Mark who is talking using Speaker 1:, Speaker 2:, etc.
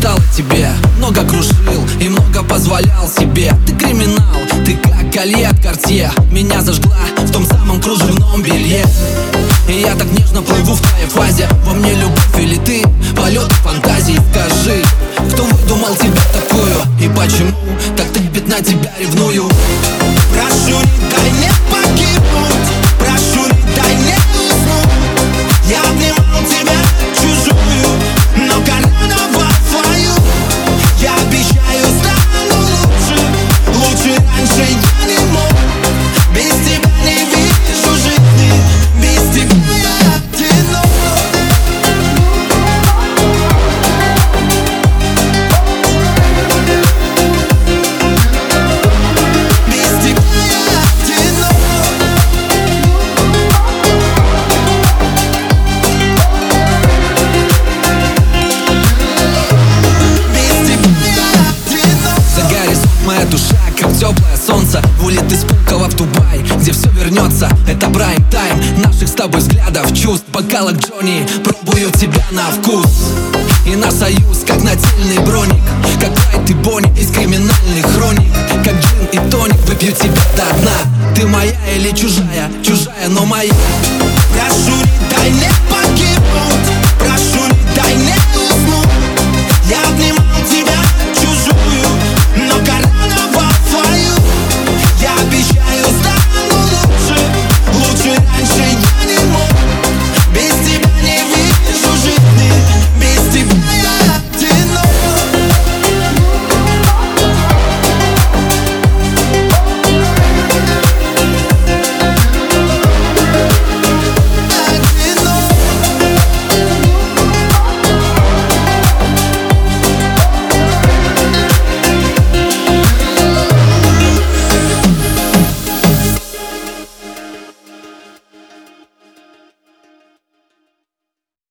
Speaker 1: мечтал о тебе, много кружил и много позволял себе. Ты криминал, ты как колье от Картье. Меня зажгла в том самом кружевном белье. И я так нежно плыву в твоей фазе. Во мне любовь или ты, полеты фантазии. Скажи, кто выдумал тебя такую? И почему так трепет на тебя ревную?
Speaker 2: Прошу, не дай мне погибнуть, прошу, не дай мне уснуть. Я обнимал тебя чужую, но коронавал свою. Я обещаю, стану лучше, лучше раньше я не мог. Без тебя не вижу жизни, без тебя я одинок. Без тебя я одинок. Без тебя я одинок.
Speaker 1: Загорит моя душа, как теплое солнце. Улет из Пулково в Дубай, где все вернется. Это прайм-тайм наших с тобой взглядов, чувств. Бокалок Джонни, пробую тебя на вкус. И наш союз, как нательный броник, как Лайт и Бонни из криминальных хроник. Как джин и тоник, выпью тебя до дна. Ты моя или чужая, чужая, но моя.